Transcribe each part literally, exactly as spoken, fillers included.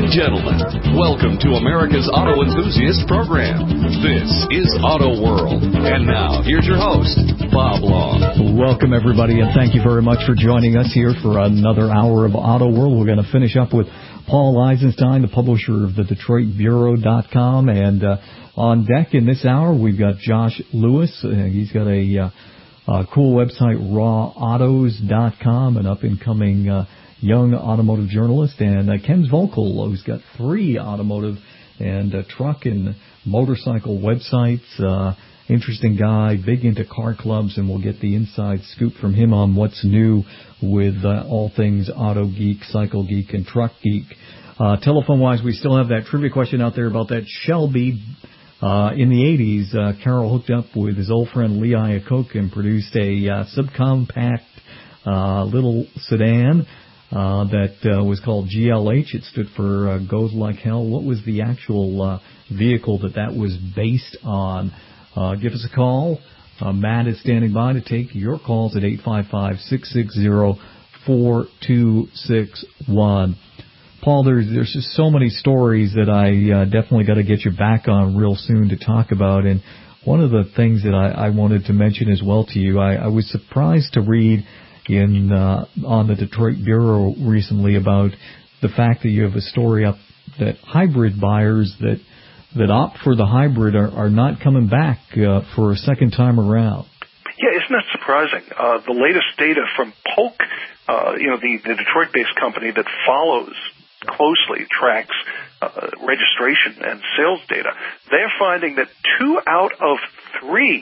and gentlemen, welcome to America's Auto Enthusiast Program. This is Auto World. And now, here's your host, Bob Long. Welcome, everybody, and thank you very much for joining us here for another hour of Auto World. We're going to finish up with Paul Eisenstein, the publisher of the Detroit Bureau dot com. And uh, on deck in this hour, we've got Josh Lewis. Uh, he's got a uh, uh, cool website, raw autos dot com, an up-and-coming uh, young automotive journalist, and uh, Ken Volkel, who's got three automotive and uh, truck and motorcycle websites. Uh, interesting guy, big into car clubs, and we'll get the inside scoop from him on what's new with uh, all things Auto Geek, Cycle Geek, and Truck Geek. Uh, telephone-wise, we still have that trivia question out there about that Shelby. Uh, in the eighties, uh, Carroll hooked up with his old friend Lee Iacocca and produced a uh, subcompact uh, little sedan Uh, that uh, was called G L H. It stood for uh, Goes Like Hell. What was the actual uh, vehicle that that was based on? Uh, give us a call. Uh, Matt is standing by to take your calls at eight five five, six six zero, four two six one. Paul, there's, there's just so many stories that I uh, definitely got to get you back on real soon to talk about. And one of the things that I, I wanted to mention as well to you, I, I was surprised to read in uh, on the Detroit Bureau recently about the fact that you have a story up that hybrid buyers that that opt for the hybrid are, are not coming back uh, for a second time around. Yeah, isn't that surprising? Uh, the latest data from Polk, uh, you know, the, the Detroit-based company that follows closely, tracks uh, registration and sales data, they're finding that two out of three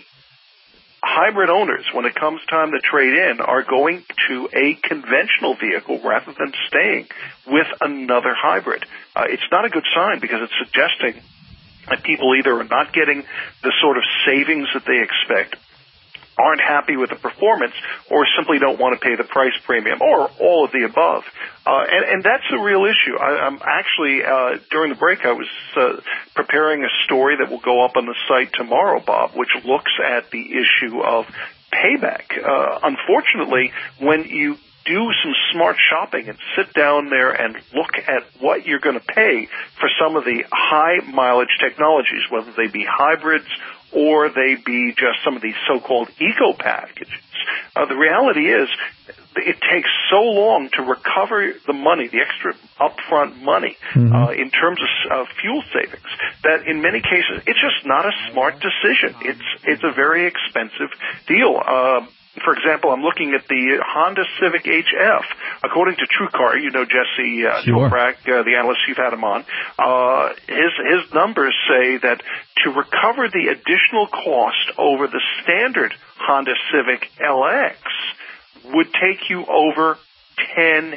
hybrid owners, when it comes time to trade in, are going to a conventional vehicle rather than staying with another hybrid. Uh, it's not a good sign because it's suggesting that people either are not getting the sort of savings that they expect, aren't happy with the performance, or simply don't want to pay the price premium, or all of the above. Uh, and, and that's a real issue. I, I'm actually, uh, during the break, I was uh, preparing a story that will go up on the site tomorrow, Bob, which looks at the issue of payback. Uh, unfortunately, when you do some smart shopping and sit down there and look at what you're going to pay for some of the high mileage technologies, whether they be hybrids or they be just some of these so-called eco packages, uh, the reality is it takes so long to recover the money, the extra upfront money, mm-hmm. uh, in terms of uh, fuel savings, that in many cases it's just not a smart decision. It's it's a very expensive deal. Uh, For example, I'm looking at the Honda Civic H F. According to TrueCar, you know Jesse uh, sure. Toprak, uh, the analyst, you've had him on. Uh, his his numbers say that to recover the additional cost over the standard Honda Civic L X would take you over ten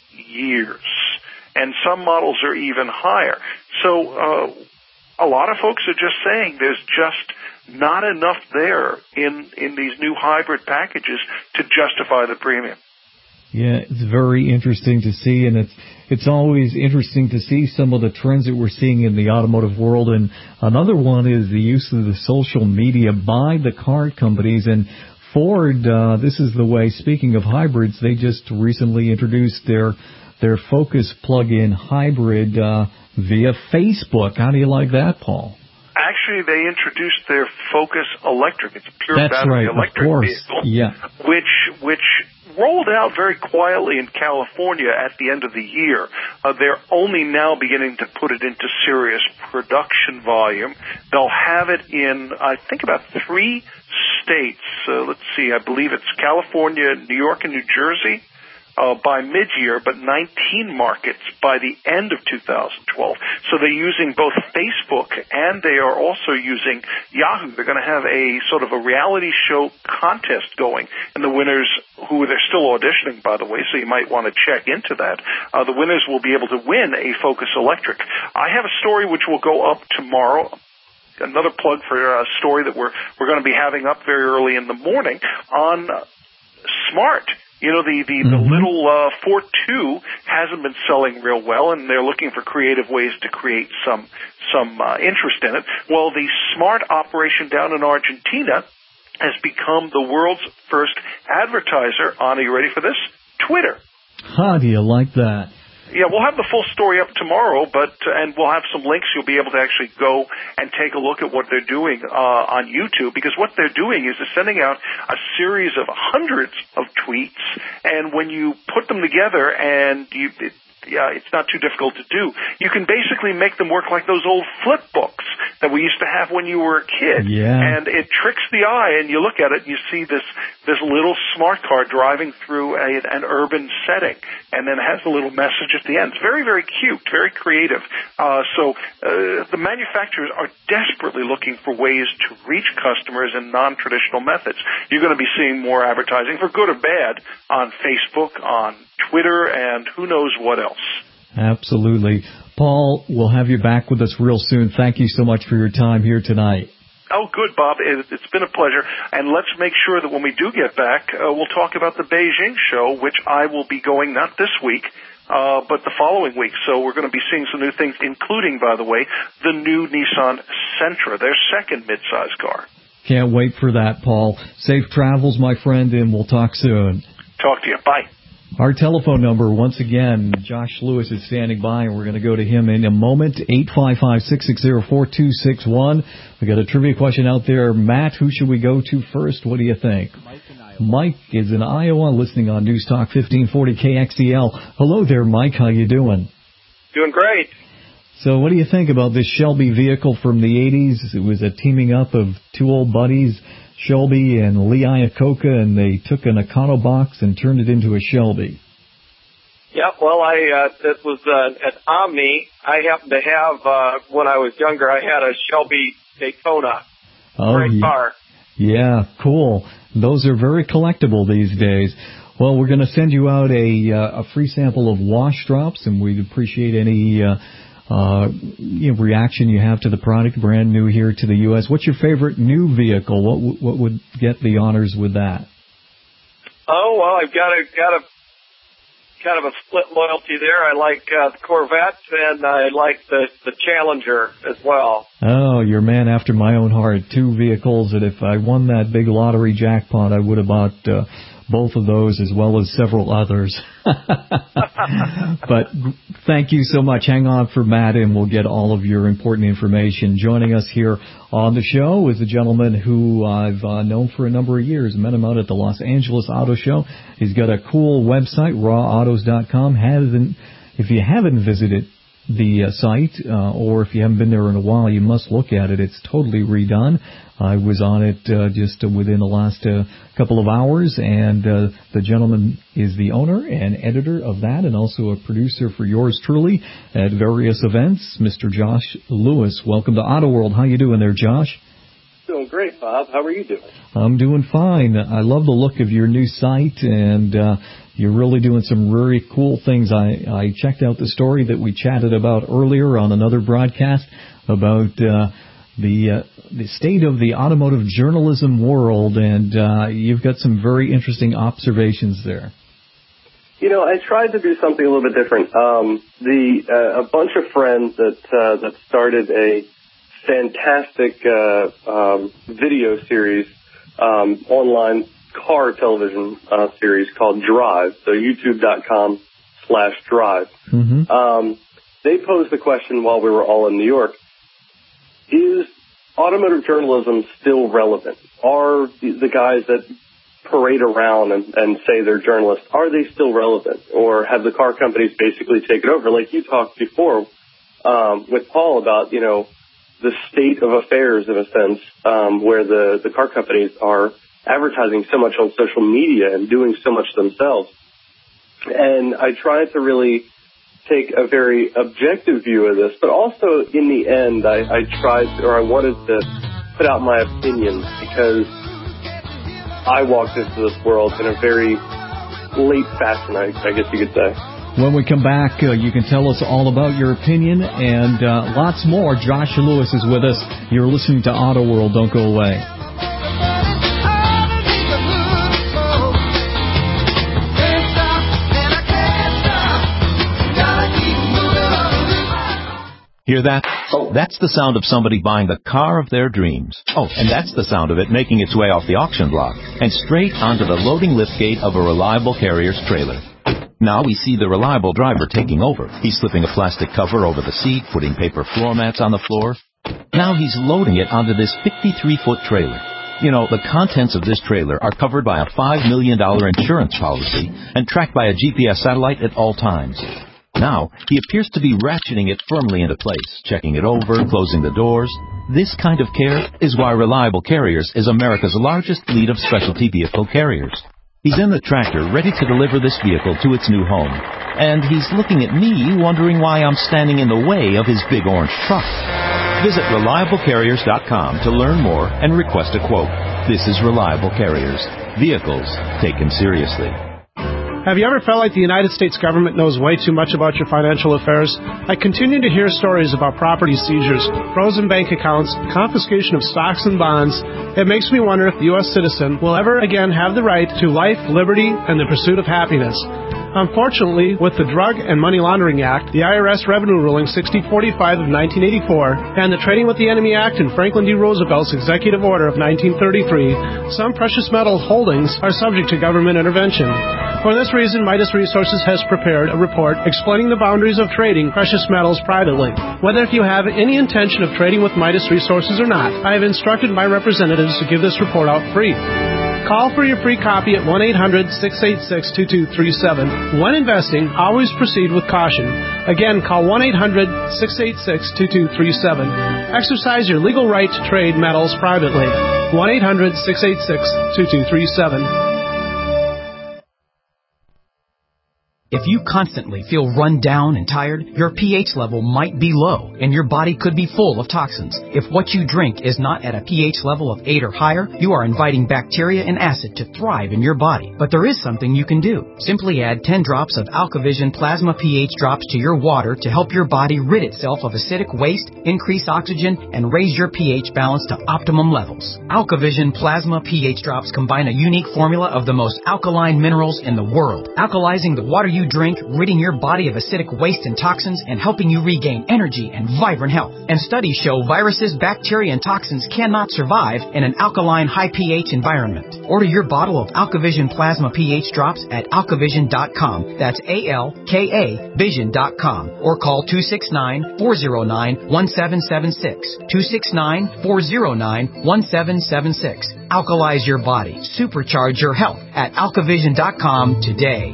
years, and some models are even higher. So uh, a lot of folks are just saying there's just not enough there in, in these new hybrid packages to justify the premium. Yeah, it's very interesting to see, and it's it's always interesting to see some of the trends that we're seeing in the automotive world. And another one is the use of the social media by the car companies. And Ford, uh, this is the way, speaking of hybrids, they just recently introduced their their Focus plug-in hybrid uh, via Facebook. How do you like that, Paul? Actually, they introduced their Focus Electric. It's a pure That's battery right, electric of course. vehicle, yeah. which which rolled out very quietly in California at the end of the year. Uh, they're only now beginning to put it into serious production volume. They'll have it in, I think, about three states. Uh, let's see, I believe it's California, New York, and New Jersey. Uh, by mid-year, but nineteen markets by the end of two thousand twelve. So they're using both Facebook and they are also using Yahoo. They're going to have a sort of a reality show contest going, and the winners, who they're still auditioning, by the way, so you might want to check into that. Uh, the winners will be able to win a Focus Electric. I have a story which will go up tomorrow. Another plug for a story that we're we're going to be having up very early in the morning on uh, Smart. You know, the, the, mm-hmm. the little uh, Ford two hasn't been selling real well, and they're looking for creative ways to create some some uh, interest in it. Well, the Smart operation down in Argentina has become the world's first advertiser on, are you ready for this? Twitter. How do you like that? Yeah, we'll have the full story up tomorrow, but uh, and we'll have some links. You'll be able to actually go and take a look at what they're doing uh, on YouTube, because what they're doing is they're sending out a series of hundreds of tweets, and when you put them together and you it, yeah, it's not too difficult to do. You can basically make them work like those old flip books that we used to have when you were a kid. Yeah. And it tricks the eye, and you look at it and you see this this little smart car driving through a, an urban setting, and then has a little message at the end. It's very, very cute, very creative. Uh, so uh, the manufacturers are desperately looking for ways to reach customers in non-traditional methods. You're going to be seeing more advertising, for good or bad, on Facebook, on Twitter, and who knows what else. Absolutely. Paul, we'll have you back with us real soon. Thank you so much for your time here tonight. Oh, good, Bob. It's been a pleasure. And let's make sure that when we do get back, uh, we'll talk about the Beijing show, which I will be going not this week, uh, but the following week. So we're going to be seeing some new things, including, by the way, the new Nissan Sentra, their second midsize car. Can't wait for that, Paul. Safe travels, my friend, and we'll talk soon. Talk to you. Bye. Our telephone number, once again, Josh Lewis is standing by, and we're going to go to him in a moment, eight five five, six six zero, four two six one. We got a trivia question out there. Matt, who should we go to first? What do you think? Mike in Iowa. Mike is in Iowa, listening on News Talk fifteen forty K X E L. Hello there, Mike. How you doing? Doing great. So what do you think about this Shelby vehicle from the eighties? It was a teaming up of two old buddies, Shelby and Lee Iacocca, and they took an Econobox and turned it into a Shelby. Yeah, well, I uh, it was uh, an Omni. I happened to have, uh, when I was younger, I had a Shelby Daytona. Oh, Great yeah. car. Yeah, cool. Those are very collectible these days. Well, we're going to send you out a, uh, a free sample of wash drops, and we'd appreciate any uh, uh, you know, reaction you have to the product, brand new here to the U S. What's your favorite new vehicle? What w- what would get the honors with that? Oh, well, I've got a got a kind of a split loyalty there. I like uh, the Corvette, and I like the the Challenger as well. Oh, you're a man after my own heart. Two vehicles that if I won that big lottery jackpot, I would have bought uh, both of those as well as several others. But thank you so much. Hang on for Matt, and we'll get all of your important information. Joining us here on the show is a gentleman who I've uh, known for a number of years. Met him out at the Los Angeles Auto Show. He's got a cool website, raw autos dot com. Hasn't, if you haven't visited the uh, site, uh, or if you haven't been there in a while, you must look at it. It's totally redone. I was on it uh, just uh, within the last uh, couple of hours, and uh, the gentleman is the owner and editor of that, and also a producer for yours truly at various events, Mister Josh Lewis. Welcome to Auto World. How you doing there, Josh? Doing great, Bob. How are you doing? I'm doing fine. I love the look of your new site, and uh, you're really doing some really cool things. I, I checked out the story that we chatted about earlier on another broadcast about uh, the uh, the state of the automotive journalism world, and uh, you've got some very interesting observations there. You know, I tried to do something a little bit different. Um, the uh, a bunch of friends that uh, that started a fantastic uh, um, video series, um, online car television uh, series called Drive, so youtube dot com slash drive. Mm-hmm. Um, they posed the question while we were all in New York, is automotive journalism still relevant? Are the, the guys that parade around and, and say they're journalists, are they still relevant? Or have the car companies basically taken over? Like you talked before um, with Paul about, you know, the state of affairs in a sense, um, where the, the car companies are advertising so much on social media and doing so much themselves. And I tried to really take a very objective view of this, but also in the end, I, I tried to, or I wanted to put out my opinion because I walked into this world in a very late fashion, I, I guess you could say. When we come back, uh, you can tell us all about your opinion and uh, lots more. Josh Lewis is with us. You're listening to Auto World. Don't go away. Hear that? Oh, that's the sound of somebody buying the car of their dreams. Oh, and that's the sound of it making its way off the auction block and straight onto the loading liftgate of a reliable carrier's trailer. Now we see the reliable driver taking over. He's slipping a plastic cover over the seat, putting paper floor mats on the floor. Now he's loading it onto this fifty-three foot trailer. You know, the contents of this trailer are covered by a five million dollars insurance policy and tracked by a G P S satellite at all times. Now, he appears to be ratcheting it firmly into place, checking it over, closing the doors. This kind of care is why Reliable Carriers is America's largest fleet of specialty vehicle carriers. He's in the tractor, ready to deliver this vehicle to its new home. And he's looking at me, wondering why I'm standing in the way of his big orange truck. Visit reliable carriers dot com to learn more and request a quote. This is Reliable Carriers. Vehicles taken seriously. Have you ever felt like the United States government knows way too much about your financial affairs? I continue to hear stories about property seizures, frozen bank accounts, confiscation of stocks and bonds. It makes me wonder if the U S citizen will ever again have the right to life, liberty, and the pursuit of happiness. Unfortunately, with the Drug and Money Laundering Act, the I R S Revenue Ruling sixty forty-five of nineteen eighty-four, and the Trading with the Enemy Act and Franklin D. Roosevelt's Executive Order of nineteen thirty-three, some precious metal holdings are subject to government intervention. For this reason, Midas Resources has prepared a report explaining the boundaries of trading precious metals privately. Whether if you have any intention of trading with Midas Resources or not, I have instructed my representatives to give this report out free. Call for your free copy at one eight hundred, six eight six, two two three seven. When investing, always proceed with caution. Again, call one eight hundred, six eight six, two two three seven. Exercise your legal right to trade metals privately. one eight hundred, six eight six, two two three seven. If you constantly feel run down and tired, your pH level might be low, and your body could be full of toxins. If what you drink is not at a pH level of eight or higher, you are inviting bacteria and acid to thrive in your body. But there is something you can do. Simply add ten drops of AlkaVision Plasma pH drops to your water to help your body rid itself of acidic waste, increase oxygen, and raise your pH balance to optimum levels. AlkaVision Plasma pH drops combine a unique formula of the most alkaline minerals in the world, alkalizing the water you drink, ridding your body of acidic waste and toxins, and helping you regain energy and vibrant health. And studies show viruses, bacteria, and toxins cannot survive in an alkaline, high pH environment. Order your bottle of AlkaVision Plasma pH drops at alkavision dot com. That's A L K A vision dot com. Or call two six nine, four zero nine, one seven seven six. two six nine, four zero nine, one seven seven six. Alkalize your body. Supercharge your health at alkavision dot com today.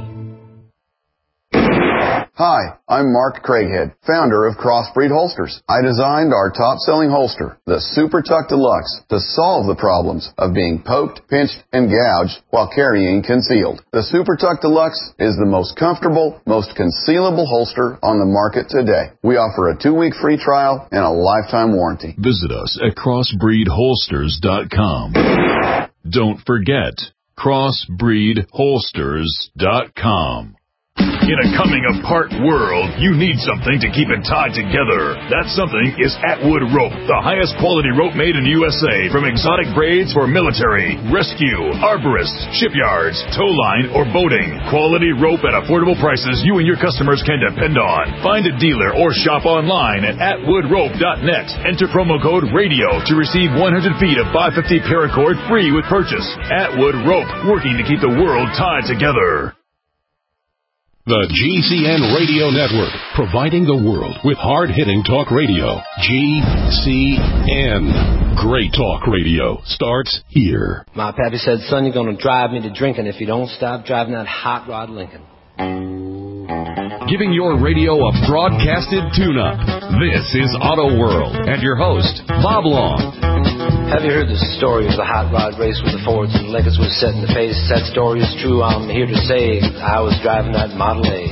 Hi, I'm Mark Craighead, founder of Crossbreed Holsters. I designed our top-selling holster, the Super Tuck Deluxe, to solve the problems of being poked, pinched, and gouged while carrying concealed. The Super Tuck Deluxe is the most comfortable, most concealable holster on the market today. We offer a two-week free trial and a lifetime warranty. Visit us at crossbreed holsters dot com. Don't forget, crossbreed holsters dot com. In a coming-apart world, you need something to keep it tied together. That something is Atwood Rope, the highest quality rope made in the U S A, from exotic braids for military, rescue, arborists, shipyards, tow line, or boating. Quality rope at affordable prices you and your customers can depend on. Find a dealer or shop online at atwood rope dot net. Enter promo code RADIO to receive one hundred feet of five fifty paracord free with purchase. Atwood Rope, working to keep the world tied together. The G C N Radio Network, providing the world with hard-hitting talk radio. G C N. Great talk radio starts here. My pappy said, son, you're going to drive me to drinking if you don't stop driving that hot rod Lincoln. Giving your radio a broadcasted tune-up. This is Auto World, and your host, Bob Long. Have you heard the story of the hot rod race with the Fords and Lincolns was set in the face? That story is true, I'm here to say. I was driving that Model A.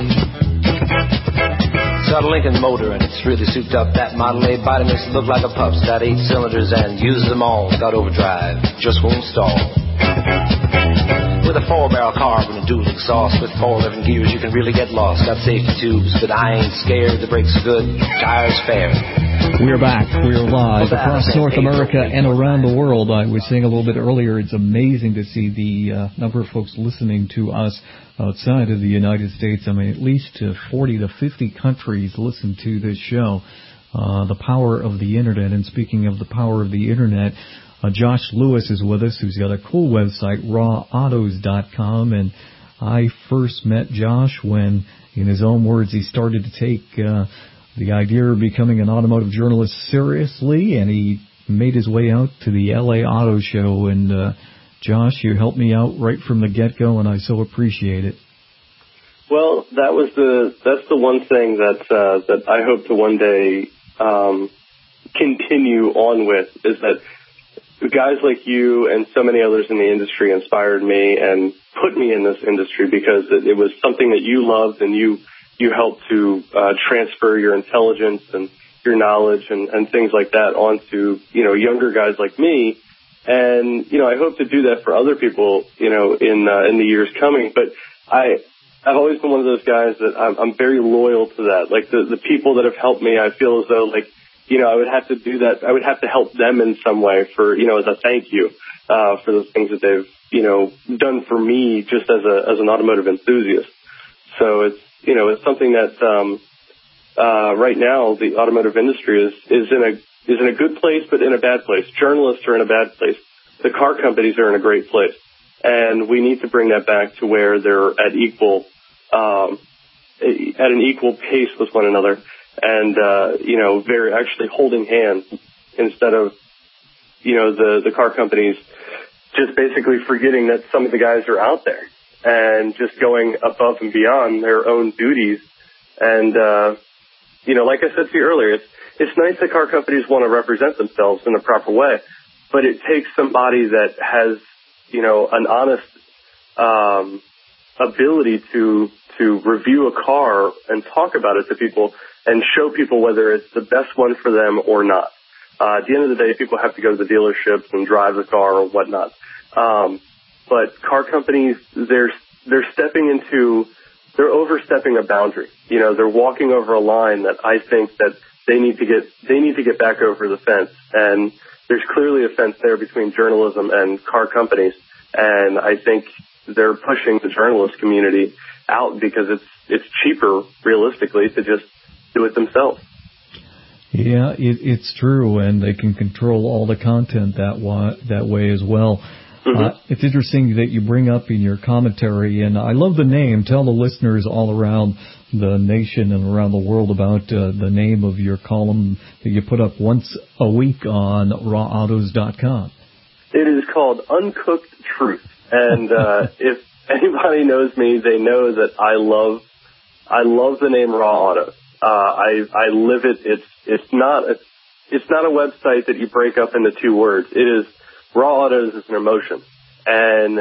It's got a Lincoln motor and it's really souped up. That Model A body makes it look like a pup's. Got eight cylinders and uses them all. Got overdrive, just won't stall. With a four-barrel carb and a dual exhaust with four eleven gears, you can really get lost. Got safety tubes, but I ain't scared. The brakes are good, tires fair. We're back. We're live across North America and around the world. I was saying a little bit earlier, it's amazing to see the uh, number of folks listening to us outside of the United States. I mean, at least uh, forty to fifty countries listen to this show. Uh, the power of the Internet. And speaking of the power of the Internet, uh, Josh Lewis is with us, who's got a cool website, raw autos dot com, and I first met Josh when, in his own words, he started to take uh, the idea of becoming an automotive journalist seriously, and he made his way out to the L A Auto Show. And uh, Josh, you helped me out right from the get-go, and I so appreciate it. Well, that was the that's the one thing that uh, that I hope to one day um, continue on with, is that guys like you and so many others in the industry inspired me and put me in this industry because it, it was something that you loved, and you you helped to uh, transfer your intelligence and your knowledge and, and things like that onto, you know, younger guys like me. And, you know, I hope to do that for other people, you know, in uh, in the years coming. But I, I've always been one of those guys that I'm, I'm very loyal to that. Like the, the people that have helped me, I feel as though, like, you know, I would have to do that. I would have to help them in some way for, you know, as a thank you uh, for the things that they've, you know, done for me just as a as an automotive enthusiast. So it's, you know, it's something that um, uh, right now the automotive industry is is in a is in a good place, but in a bad place. Journalists are in a bad place. The car companies are in a great place, and we need to bring that back to where they're at equal, um, at an equal pace with one another, and uh, you know, very actually holding hands instead of, you know, the the car companies just basically forgetting that some of the guys are out there and just going above and beyond their own duties. And uh, you know, like I said to you earlier, it's It's nice that car companies want to represent themselves in the proper way, but it takes somebody that has, you know, an honest um, ability to to review a car and talk about it to people and show people whether it's the best one for them or not. Uh, at the end of the day, people have to go to the dealerships and drive the car or whatnot. Um, but car companies, they're they're stepping into, they're overstepping a boundary. You know, they're walking over a line that I think that They need to get they need to get back over the fence, and there's clearly a fence there between journalism and car companies. And I think they're pushing the journalist community out because it's it's cheaper, realistically, to just do it themselves. Yeah, it, it's true, and they can control all the content that wa- that way as well. Mm-hmm. Uh, it's interesting that you bring up in your commentary, and I love the name. Tell the listeners all around the nation and around the world about uh, the name of your column that you put up once a week on raw autos dot com. It is called Uncooked Truth, and uh, if anybody knows me, they know that I love I love the name Raw Autos. Uh, I I live it. It's it's not a, it's not a website that you break up into two words. It is Raw Autos is an emotion, and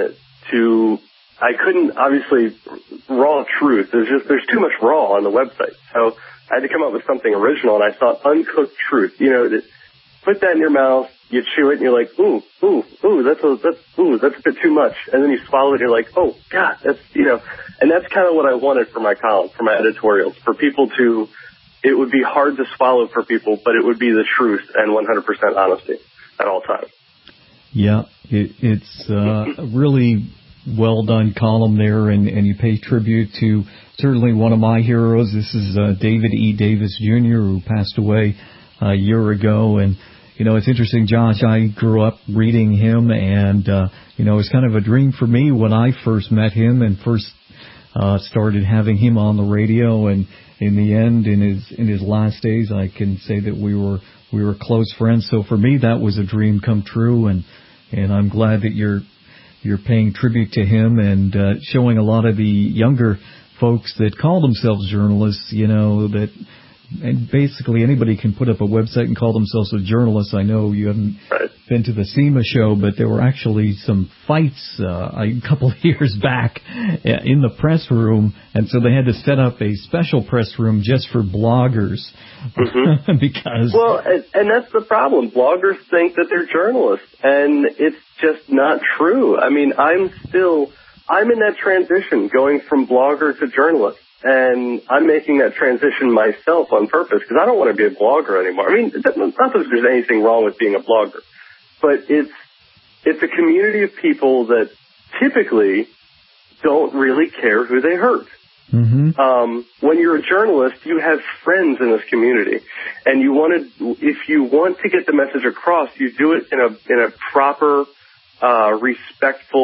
to I couldn't obviously raw truth. There's just there's too much raw on the website, so I had to come up with something original. And I thought uncooked truth. You know, put that in your mouth, you chew it, and you're like, ooh, ooh, ooh, that's a that's ooh, that's a bit too much. And then you swallow it, and you're like, oh God, that's you know. And that's kind of what I wanted for my column, for my editorials, for people to. It would be hard to swallow for people, but it would be the truth and one hundred percent honesty at all times. Yeah, it, it's uh, really well done column there, and, and you pay tribute to certainly one of my heroes. This is uh, David E. Davis Junior, who passed away a year ago. And, you know, it's interesting, Josh, I grew up reading him, and, uh, you know, it was kind of a dream for me when I first met him and first uh, started having him on the radio. And in the end, in his in his last days, I can say that we were we were close friends. So for me, that was a dream come true, and and I'm glad that you're you're paying tribute to him and uh, showing a lot of the younger folks that call themselves journalists, you know, that and basically anybody can put up a website and call themselves a journalist. I know you haven't right. been to the SEMA show, but there were actually some fights uh, a couple of years back in the press room, and so they had to set up a special press room just for bloggers. Mm-hmm. because well, and, and that's the problem. Bloggers think that they're journalists, and it's just not true. I mean, I'm still I'm in that transition going from blogger to journalist. And I'm making that transition myself on purpose because I don't want to be a blogger anymore. I mean, not that there's anything wrong with being a blogger, but it's it's a community of people that typically don't really care who they hurt. Mm-hmm. Um, when you're a journalist, you have friends in this community, and you want to, if you want to get the message across, you do it in a in a proper, uh, respectful,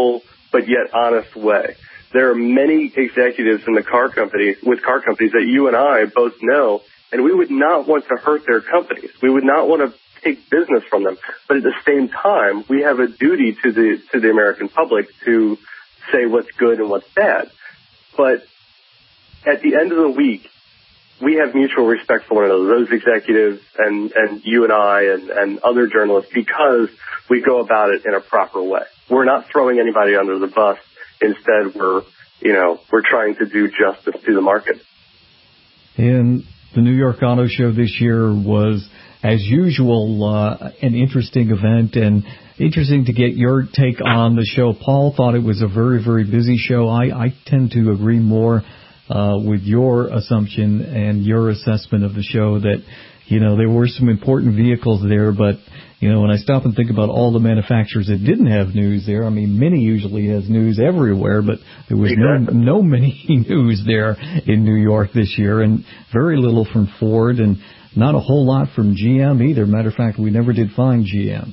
but yet honest way. There are many executives in the car companies, with car companies that you and I both know, and we would not want to hurt their companies. We would not want to take business from them. But at the same time, we have a duty to the to the American public to say what's good and what's bad. But at the end of the week, we have mutual respect for one another, those executives and, and you and I and, and other journalists, because we go about it in a proper way. We're not throwing anybody under the bus. Instead, we're, you know, we're trying to do justice to the market. And the New York Auto Show this year was, as usual, uh, an interesting event, and interesting to get your take on the show. Paul thought it was a very, very busy show. I, I tend to agree more uh, with your assumption and your assessment of the show that, you know, there were some important vehicles there, but, you know, when I stop and think about all the manufacturers that didn't have news there, I mean, Mini usually has news everywhere, but there was exactly. no no Mini news there in New York this year, and very little from Ford, and not a whole lot from G M either. Matter of fact, we never did find G M.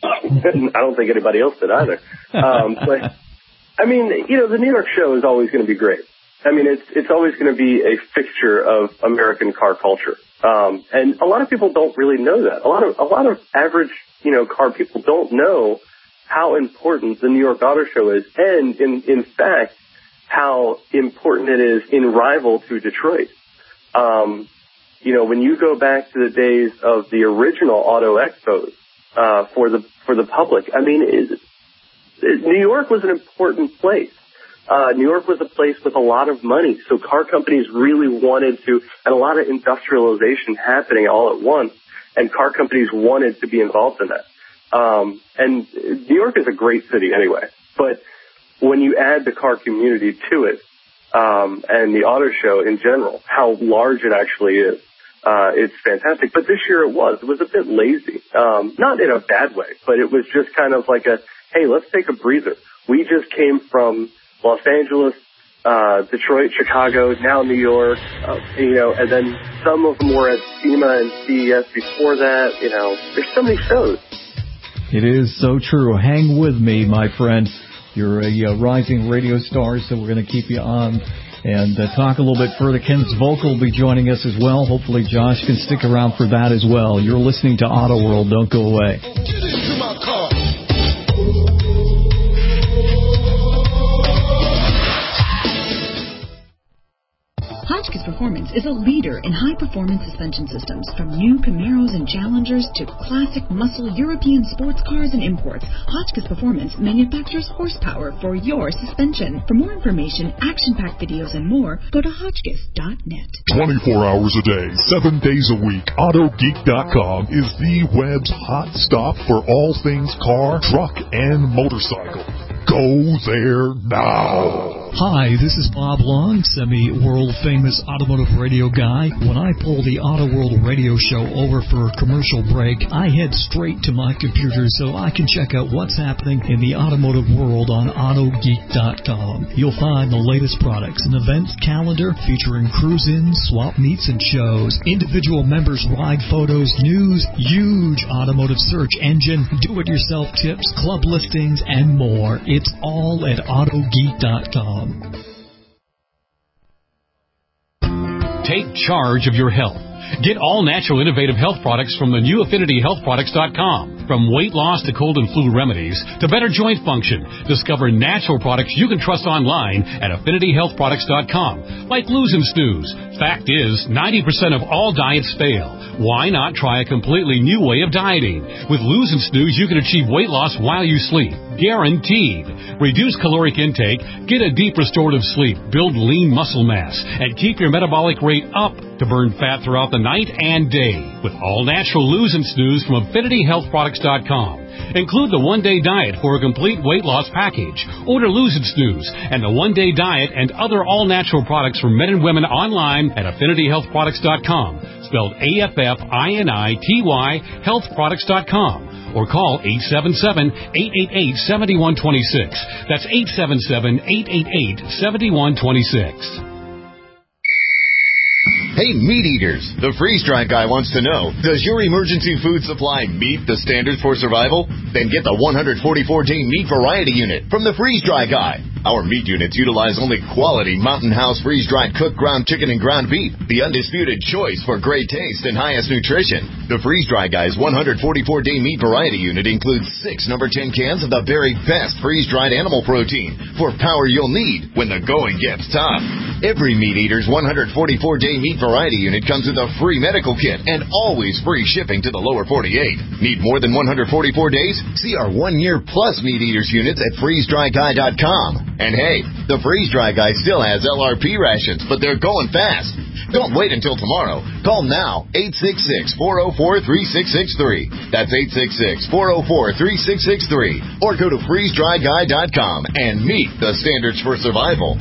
I don't think anybody else did either. Um, but, I mean, you know, the New York show is always going to be great. I mean, it's it's always going to be a fixture of American car culture. Um, and a lot of people don't really know that. A lot of, a lot of average, you know, car people don't know how important the New York Auto Show is, and in, in fact, how important it is in rival to Detroit. Um, you know, when you go back to the days of the original Auto Expos, uh, for the, for the public, I mean, it, it, New York was an important place. Uh, New York was a place with a lot of money, so car companies really wanted to, and a lot of industrialization happening all at once, and car companies wanted to be involved in that. Um, and New York is a great city anyway, but when you add the car community to it, um, and the auto show in general, how large it actually is, uh, it's fantastic. But this year it was, it was a bit lazy, um, not in a bad way, but it was just kind of like a, hey, let's take a breather. We just came from Los Angeles, uh, Detroit, Chicago, now New York, uh, you know, and then some of them were at SEMA and C E S before that. You know, there's so many shows. It is so true. Hang with me, my friend. You're a uh, rising radio star, so we're going to keep you on and uh, talk a little bit further. Ken Volk will be joining us as well. Hopefully Josh can stick around for that as well. You're listening to Auto World. Don't go away. Get into my car. Hotchkiss Performance is a leader in high-performance suspension systems, from new Camaros and Challengers to classic muscle European sports cars and imports. Hotchkiss Performance manufactures horsepower for your suspension. For more information, action-packed videos, and more, go to hotchkiss dot net. twenty-four hours a day, seven days a week, Auto Geek dot com is the web's hot stop for all things car, truck, and motorcycle. Go there now. Hi, this is Bob Long, semi-world-famous automotive radio guy. When I pull the Auto World radio show over for a commercial break, I head straight to my computer so I can check out what's happening in the automotive world on Auto Geek dot com. You'll find the latest products, an events calendar featuring cruise-ins, swap meets, and shows, individual members' ride photos, news, huge automotive search engine, do-it-yourself tips, club listings, and more. It's all at Auto Geek dot com. Take charge of your health. Get all natural innovative health products from the new affinity health products dot com. From weight loss to cold and flu remedies to better joint function, discover natural products you can trust online at affinity health products dot com. Like Lose and Snooze. Fact is, ninety percent of all diets fail. Why not try a completely new way of dieting? With Lose and Snooze, you can achieve weight loss while you sleep. Guaranteed. Reduce caloric intake, get a deep restorative sleep, build lean muscle mass, and keep your metabolic rate up to burn fat throughout the night and day. With all natural Lose and Snooze from affinity health products dot com. Include the one-day diet for a complete weight loss package. Order Lose and Snooze and the one-day diet and other all-natural products for men and women online at affinity health products dot com. Spelled A F F I N I T Y health products dot com. Or call eight seven seven, eight eight eight, seven one two six. That's eight seven seven, eight eight eight, seven one two six. Hey, meat eaters, the freeze-dry guy wants to know, does your emergency food supply meet the standards for survival? Then get the one forty-four day meat variety unit from the freeze-dry guy. Our meat units utilize only quality Mountain House freeze-dried cooked ground chicken and ground beef, the undisputed choice for great taste and highest nutrition. The freeze-dry guy's one forty-four day meat variety unit includes six number ten cans of the very best freeze-dried animal protein for power you'll need when the going gets tough. Every meat eater's one forty-four day meat variety unit comes with a free medical kit and always free shipping to the lower forty-eight. Need more than one forty-four days? See our one-year plus meat eaters units at freeze dry guy dot com. And hey, the Freeze-Dry Guy still has L R P rations, but they're going fast. Don't wait until tomorrow. Call now, eight six six, four oh four, three six six three. That's eight six six, four oh four, three six six three. Or go to freeze dry guy dot com and meet the standards for survival.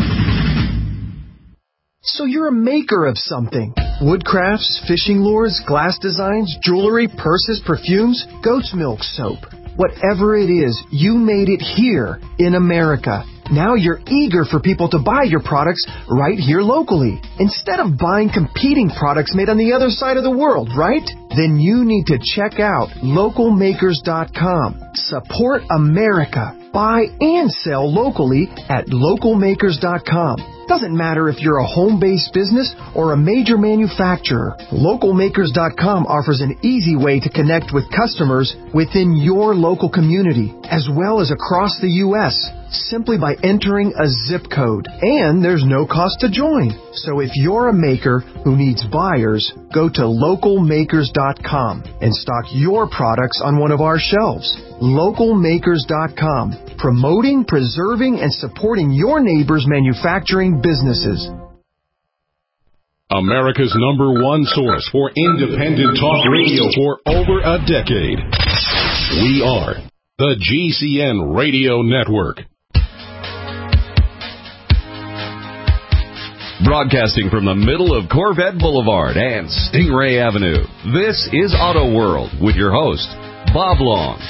So you're a maker of something. Woodcrafts, fishing lures, glass designs, jewelry, purses, perfumes, goat's milk soap. Whatever it is, you made it here in America. Now you're eager for people to buy your products right here locally, instead of buying competing products made on the other side of the world, right? Then you need to check out local makers dot com. Support America. Buy and sell locally at local makers dot com. Doesn't matter if you're a home-based business or a major manufacturer. local makers dot com offers an easy way to connect with customers within your local community, as well as across the U S, simply by entering a zip code. And there's no cost to join. So if you're a maker who needs buyers, go to local makers dot com and stock your products on one of our shelves. local makers dot com, promoting, preserving, and supporting your neighbors' manufacturing businesses. America's number one source for independent talk radio for over a decade. We are the G C N Radio Network. Broadcasting from the middle of Corvette Boulevard and Stingray Avenue, this is Auto World with your host, Bob Long.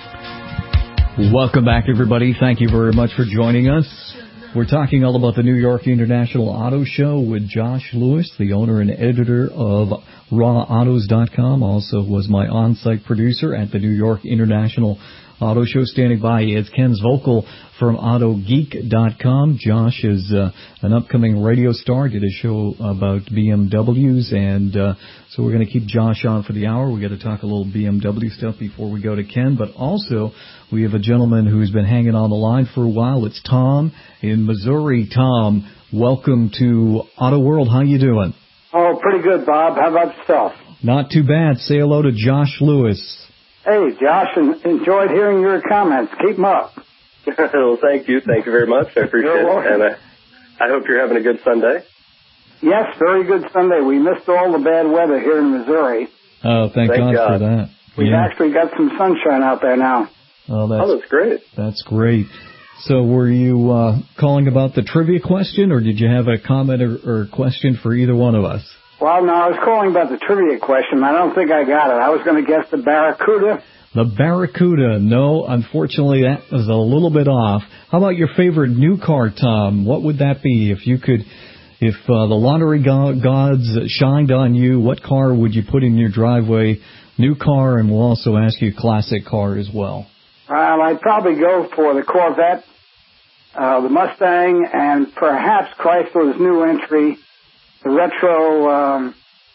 Welcome back, everybody. Thank you very much for joining us. We're talking all about the New York International Auto Show with Josh Lewis, the owner and editor of raw autos dot com. Also was my on-site producer at the New York International Auto Show. Standing by is Ken Zvokel from auto geek dot com. Josh is uh, an upcoming radio star. Did a show about B M Ws, and uh, so we're going to keep Josh on for the hour. We got to talk a little B M W stuff before we go to Ken, but also we have a gentleman who's been hanging on the line for a while. It's Tom in Missouri. Tom, welcome to Auto World. How you doing? Oh, pretty good, Bob. How about yourself? Not too bad. Say hello to Josh Lewis. Hey, Josh, and enjoyed hearing your comments. Keep them up. Well, thank you. Thank you very much. I appreciate it. And I, I hope you're having a good Sunday. Yes, very good Sunday. We missed all the bad weather here in Missouri. Oh, thank, thank God, God for that. We've yeah. actually got some sunshine out there now. Oh, that's, oh, that's great. That's great. So were you uh, calling about the trivia question, or did you have a comment or, or question for either one of us? Well, no, I was calling about the trivia question. I don't think I got it. I was going to guess the Barracuda. The Barracuda. No, unfortunately, that was a little bit off. How about your favorite new car, Tom? What would that be? If you could, if uh, the lottery gods shined on you, what car would you put in your driveway? New car, and we'll also ask you classic car as well. Well, I'd probably go for the Corvette, uh, the Mustang, and perhaps Chrysler's new entry, the retro, um,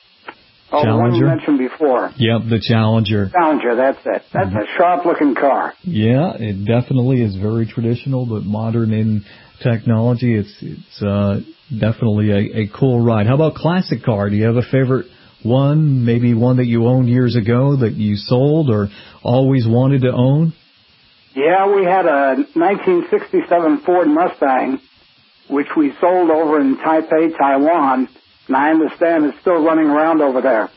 oh, the one you mentioned before. Yep, the Challenger. Challenger, that's it. That's mm-hmm. a sharp-looking car. Yeah, it definitely is very traditional, but modern in technology. It's it's uh, definitely a, a cool ride. How about classic car? Do you have a favorite one, maybe one that you owned years ago that you sold or always wanted to own? Yeah, we had a nineteen sixty-seven Ford Mustang, which we sold over in Taipei, Taiwan, and I understand it's still running around over there.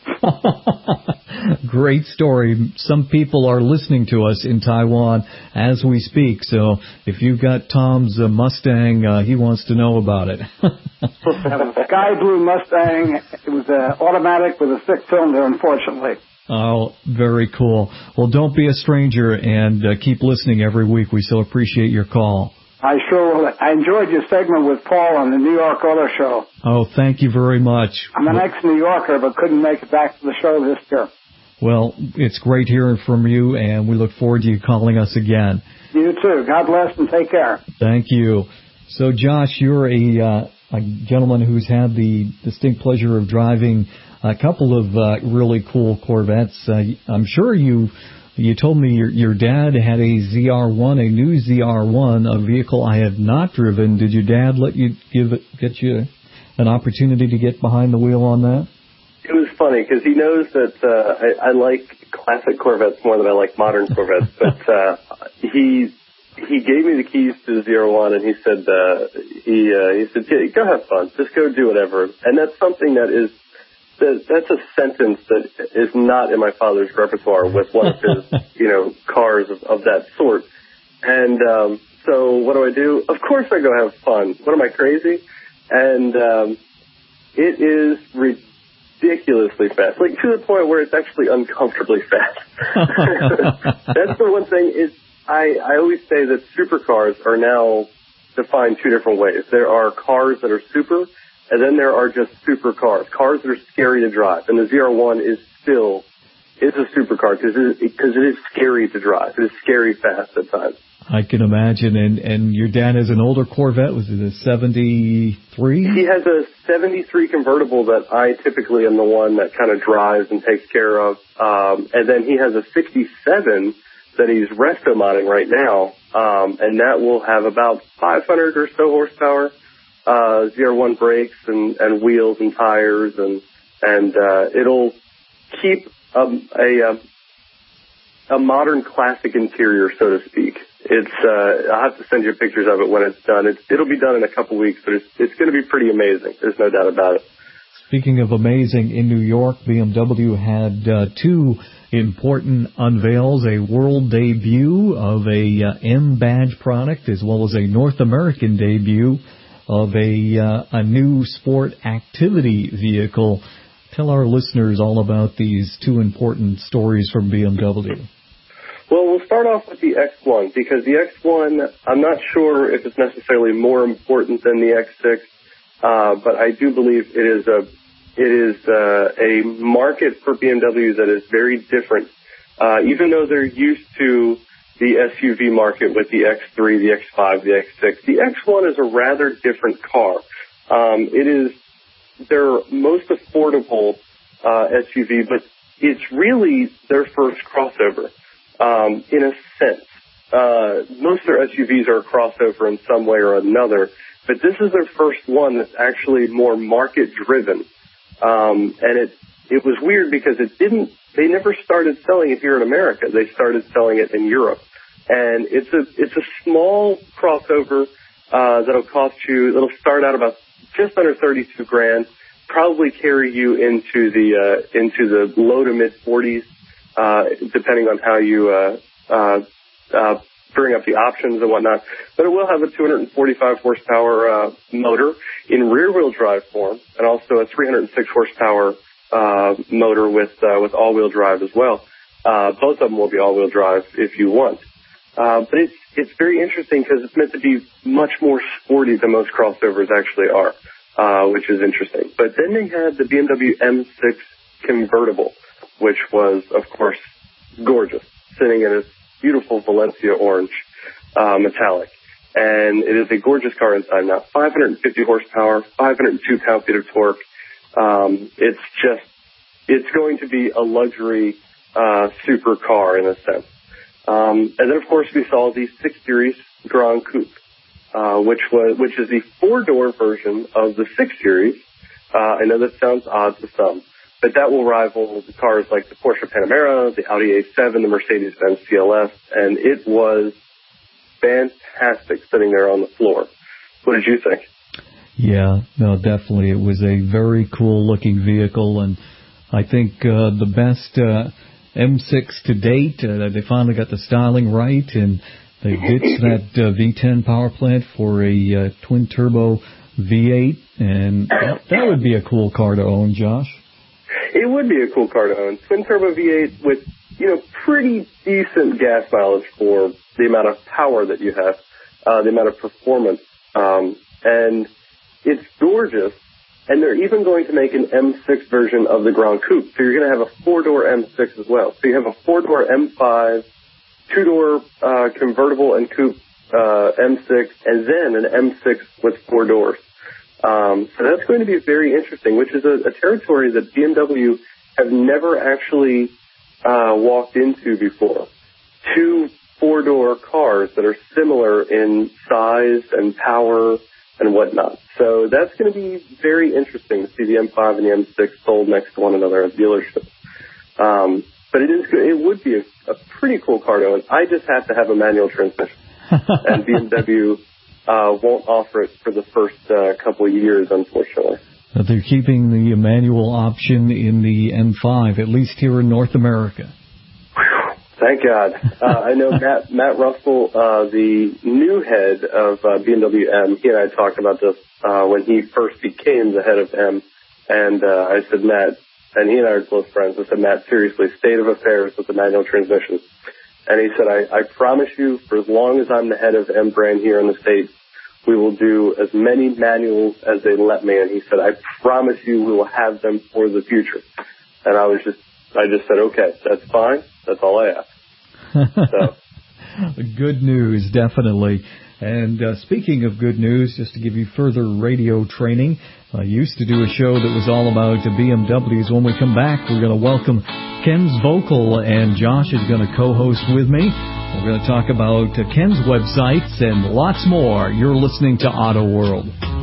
Great story. Some people are listening to us in Taiwan as we speak, so if you've got Tom's uh, Mustang, uh, he wants to know about it. A sky blue Mustang. It was uh, automatic with a six-cylinder, unfortunately. Oh, very cool. Well, don't be a stranger and uh, keep listening every week. We so appreciate your call. I sure will. I enjoyed your segment with Paul on the New York Auto Show. Oh, thank you very much. I'm an ex-New Yorker, but couldn't make it back to the show this year. Well, it's great hearing from you, and we look forward to you calling us again. You too. God bless and take care. Thank you. So, Josh, you're a, uh, a gentleman who's had the distinct pleasure of driving a couple of uh, really cool Corvettes. Uh, I'm sure you you told me your, your dad had a Z R one, a new Z R one, a vehicle I have not driven. Did your dad let you give it, get you an opportunity to get behind the wheel on that? It was funny because he knows that uh, I, I like classic Corvettes more than I like modern Corvettes. But uh, he he gave me the keys to the Z R one, and he said uh, he uh, he said yeah, go have fun, just go do whatever. And that's something that is that, that's a sentence that is not in my father's repertoire with one of his you know cars of, of that sort. And um, so what do I do? Of course I go have fun. What am I, crazy? And um, it is ridiculous. Ridiculously fast, like to the point where it's actually uncomfortably fast. That's the one thing is I, I always say that supercars are now defined two different ways. There are cars that are super, and then there are just supercars, cars that are scary to drive. And the Z R one is still is a supercar because it, because it is scary to drive. It is scary fast at times. I can imagine. And, and your dad has an older Corvette. Was it a seventy-three? He has a seventy-three convertible that I typically am the one that kind of drives and takes care of. Um, and then he has a sixty-seven that he's resto modding right now. Um, and that will have about five hundred or so horsepower, uh, Z R one brakes and, and wheels and tires. And, and, uh, it'll keep um, a, a, a modern classic interior, so to speak. It's, uh, I'll have to send you pictures of it when it's done. It's, it'll be done in a couple weeks, but it's, it's going to be pretty amazing. There's no doubt about it. Speaking of amazing, in New York, B M W had uh, two important unveils, a world debut of a uh, M-Badge product, as well as a North American debut of a, uh, a new sport activity vehicle. Tell our listeners all about these two important stories from B M W. Well, we'll start off with the X one, because the X one, I'm not sure if it's necessarily more important than the X six, uh, but I do believe it is a it is uh, a market for B M W that is very different. Uh, even though they're used to the S U V market with the X three, the X five, the X six, the X one is a rather different car. Um, it is their most affordable uh, S U V, but it's really their first crossover. Um, in a sense, uh, most of their S U Vs are a crossover in some way or another, but this is their first one that's actually more market driven. Um, and it, it was weird because it didn't, they never started selling it here in America. They started selling it in Europe. And it's a, it's a small crossover, uh, that'll cost you, it'll start out about just under thirty-two grand, probably carry you into the, uh, into the low to mid forties. Uh, depending on how you uh, uh, uh, bring up the options and whatnot. But it will have a two hundred forty-five horsepower uh, motor in rear-wheel drive form, and also a three hundred six horsepower uh, motor with uh, with all-wheel drive as well. Uh, both of them will be all-wheel drive if you want. Uh, but it's it's very interesting because it's meant to be much more sporty than most crossovers actually are, uh, which is interesting. But then they had the B M W M six convertible, which was, of course, gorgeous, sitting in a beautiful Valencia orange uh, metallic. And it is a gorgeous car inside now. five hundred fifty horsepower, five hundred two pound-feet of torque. Um, it's just, it's going to be a luxury uh, super car in a sense. Um, and then, of course, we saw the six series Grand Coupe, uh, which was, which is the four-door version of the six series. Uh, I know that sounds odd to some, but that will rival the cars like the Porsche Panamera, the Audi A seven, the Mercedes-Benz C L S, and it was fantastic sitting there on the floor. What did you think? Yeah, no, definitely. It was a very cool-looking vehicle, and I think uh, the best uh, M six to date. Uh, they finally got the styling right, and they ditched that uh, V ten power plant for a uh, twin-turbo V eight, and that, that would be a cool car to own, Josh. It would be a cool car to own. Twin-turbo V eight with, you know, pretty decent gas mileage for the amount of power that you have. uh, the amount of performance. Um, and it's gorgeous. And they're even going to make an M six version of the Grand Coupe. So you're going to have a four-door M six as well. So you have a four-door M five, two-door uh, convertible and coupe uh, M six, and then an M six with four doors. Um, so that's going to be very interesting, which is a, a territory that B M W have never actually uh, walked into before. Two four-door cars that are similar in size and power and whatnot. So that's going to be very interesting to see the M five and the M six sold next to one another at dealerships. Um, but it is it would be a, a pretty cool car to own. I just have to have a manual transmission, and B M W uh, won't offer it for the first uh, couple of years, unfortunately. But they're keeping the manual option in the M five, at least here in North America. Thank God. Uh, I know Matt, Matt Russell, uh, the new head of uh, B M W M, he and I talked about this uh, when he first became the head of M. And uh, I said, Matt, and he and I are close friends, I said, Matt, seriously, state of affairs with the manual transmission. And he said, I, I promise you, for as long as I'm the head of M brand here in the States, we will do as many manuals as they let me. And he said, I promise you we will have them for the future. And I was just, I just said, okay, that's fine. That's all I ask. So. Good news, definitely. And uh, speaking of good news, just to give you further radio training, I used to do a show that was all about the B M Ws. When we come back, we're going to welcome Ken's Vocal, and Josh is going to co-host with me. We're going to talk about uh, Ken's websites and lots more. You're listening to Auto World.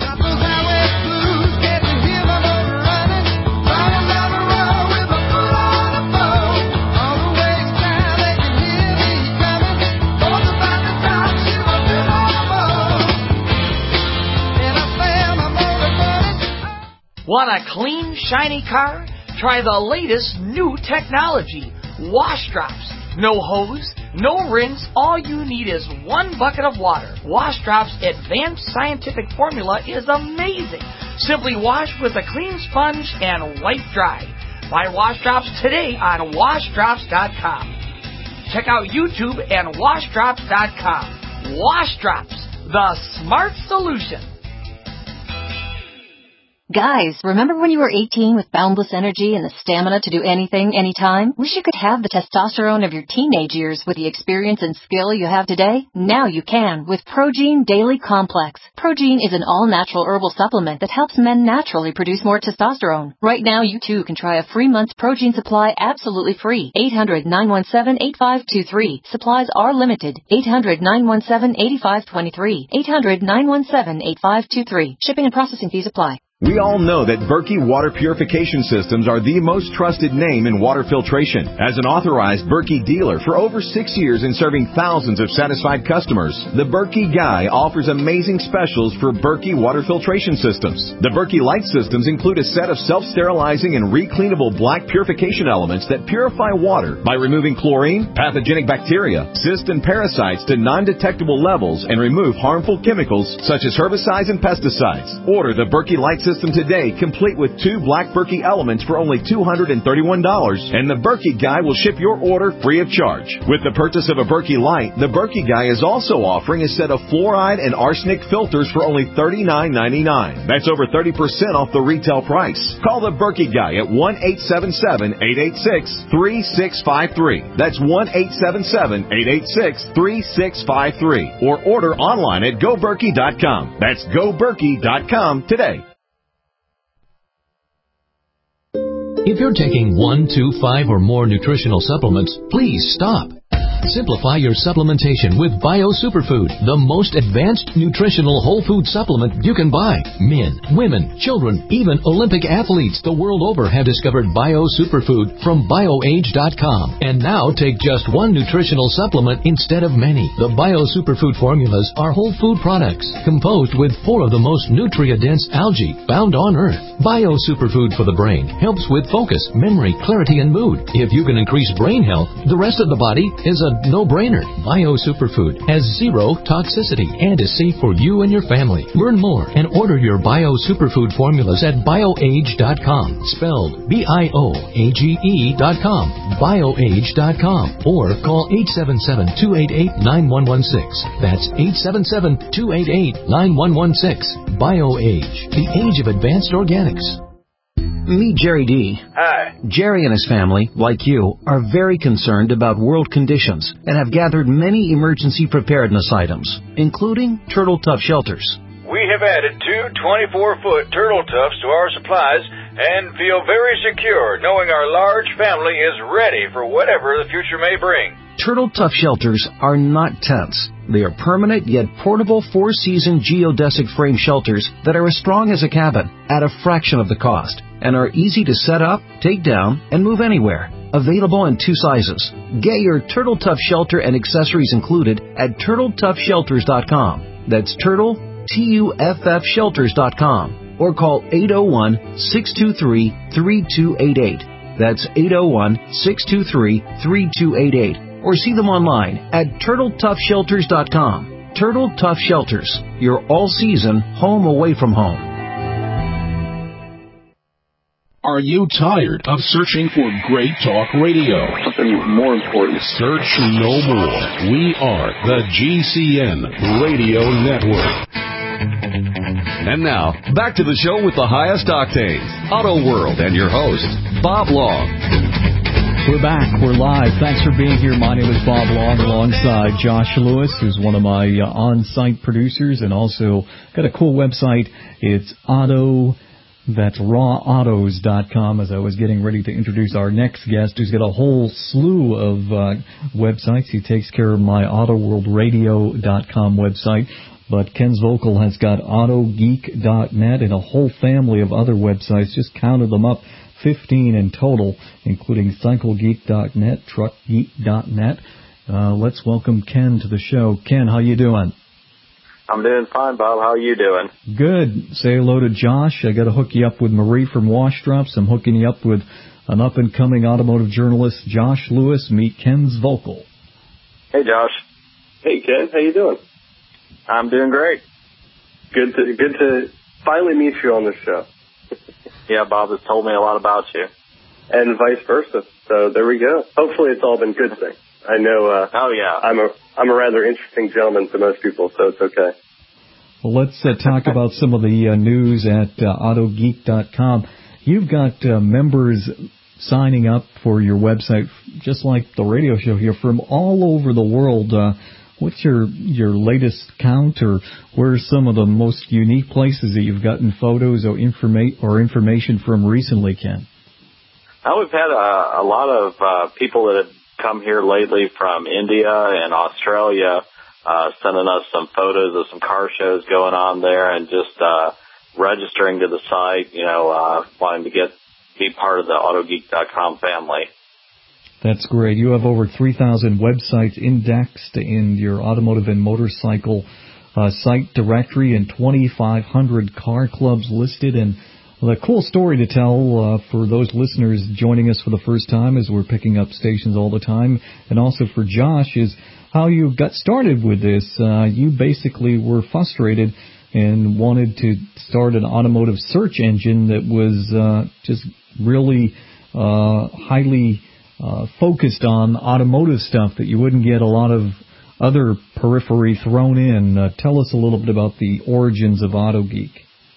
Want a clean, shiny car? Try the latest new technology. Wash drops. No hose, no rinse. All you need is one bucket of water. Wash Drops' advanced scientific formula is amazing. Simply wash with a clean sponge and wipe dry. Buy Wash Drops today on wash drops dot com. Check out YouTube and wash drops dot com. Wash Drops, the smart solution. Guys, remember when you were eighteen with boundless energy and the stamina to do anything, anytime? Wish you could have the testosterone of your teenage years with the experience and skill you have today? Now you can with Progene Daily Complex. Progene is an all-natural herbal supplement that helps men naturally produce more testosterone. Right now, you too can try a free month's Progene supply absolutely free. eight hundred, nine one seven, eight five two three. Supplies are limited. eight hundred, nine one seven, eight five two three. eight hundred, nine one seven, eight five two three. Shipping and processing fees apply. We all know that Berkey Water Purification Systems are the most trusted name in water filtration. As an authorized Berkey dealer for over six years and serving thousands of satisfied customers, the Berkey Guy offers amazing specials for Berkey Water Filtration Systems. The Berkey Light Systems include a set of self-sterilizing and recleanable black purification elements that purify water by removing chlorine, pathogenic bacteria, cysts, and parasites to non-detectable levels and remove harmful chemicals such as herbicides and pesticides. Order the Berkey Light System today, complete with two black Berkey elements for only two hundred thirty-one dollars, and the Berkey Guy will ship your order free of charge. With the purchase of a Berkey Light, the Berkey Guy is also offering a set of fluoride and arsenic filters for only thirty-nine ninety-nine. That's over thirty percent off the retail price. Call the Berkey Guy at one eight seven seven, eight eight six, three six five three. That's one eight seven seven, eight eight six, three six five three. Or order online at go berkey dot com. That's go berkey dot com today. If you're taking one, two, five, or more nutritional supplements, please stop. Simplify your supplementation with Bio Superfood, the most advanced nutritional whole food supplement you can buy. Men, women, children, even Olympic athletes the world over have discovered Bio Superfood from bio age dot com. And now take just one nutritional supplement instead of many. The Bio Superfood formulas are whole food products composed with four of the most nutrient-dense algae found on Earth. Bio Superfood for the brain helps with focus, memory, clarity, and mood. If you can increase brain health, the rest of the body is a no-brainer. Bio Superfood has zero toxicity and is safe for you and your family. Learn more and order your Bio Superfood formulas at bioage dot com, spelled B I O A G E dot com, bioage dot com, or call eight seven seven, two eight eight, nine one one six. That's eight seven seven, two eight eight, nine one one six. BioAge, the age of advanced organics. Meet Jerry D. Hi. Jerry and his family, like you, are very concerned about world conditions and have gathered many emergency preparedness items, including Turtle Tough shelters. We have added two twenty-four foot Turtle Toughs to our supplies and feel very secure knowing our large family is ready for whatever the future may bring. Turtle Tough shelters are not tents. They are permanent yet portable four-season geodesic frame shelters that are as strong as a cabin at a fraction of the cost and are easy to set up, take down, and move anywhere. Available in two sizes. Get your Turtle Tough shelter and accessories included at turtle tough shelters dot com. That's Turtle, T U F F shelters dot com. Or call eight oh one, six two three, three two eight eight. That's eight oh one, six two three, three two eight eight. Or see them online at turtle tough shelters dot com. Turtle Tough Shelters, your all-season home away from home. Are you tired of searching for great talk radio? Something more important. Search no more. We are the G C N Radio Network. And now, back to the show with the highest octanes, Auto World, and your host, Bob Long. We're back. We're live. Thanks for being here. My name is Bob Long alongside Josh Lewis, who's one of my uh, on-site producers, and also got a cool website. It's Auto, that's raw autos dot com, as I was getting ready to introduce our next guest, who's got a whole slew of uh, websites. He takes care of my auto world radio dot com website. But Ken Zvokel has got auto geek dot net and a whole family of other websites. Just counted them up. fifteen in total, including cycle geek dot net, truck geek dot net. Uh, let's welcome Ken to the show. Ken, how you doing? I'm doing fine, Bob. How are you doing? Good. Say hello to Josh. I got to hook you up with Marie from Washdrops. I'm hooking you up with an up-and-coming automotive journalist, Josh Lewis. Meet Ken Zvokel. Hey, Josh. Hey, Ken. How you doing? I'm doing great. Good to good to finally meet you on the show. Yeah, Bob has told me a lot about you. And vice versa. So there we go. Hopefully it's all been good things. I know uh, oh, yeah. I'm a I'm a rather interesting gentleman to most people, so it's okay. Well, let's uh, talk about some of the uh, news at uh, auto geek dot com. You've got uh, members signing up for your website, just like the radio show here, from all over the world. Uh, what's your your latest count, or where are some of the most unique places that you've gotten photos or, informa- or information from recently, Ken? Now, we've had a, a lot of uh, people that have come here lately from India and Australia, uh, sending us some photos of some car shows going on there and just uh, registering to the site, you know, uh, wanting to get be part of the auto geek dot com family. That's great. You have over three thousand websites indexed in your automotive and motorcycle uh, site directory and twenty-five hundred car clubs listed. And the cool story to tell uh, for those listeners joining us for the first time, as we're picking up stations all the time, and also for Josh, is how you got started with this. Uh, you basically were frustrated and wanted to start an automotive search engine that was uh, just really uh, highly uh, focused on automotive stuff, that you wouldn't get a lot of other periphery thrown in. Uh, tell us a little bit about the origins of AutoGeek.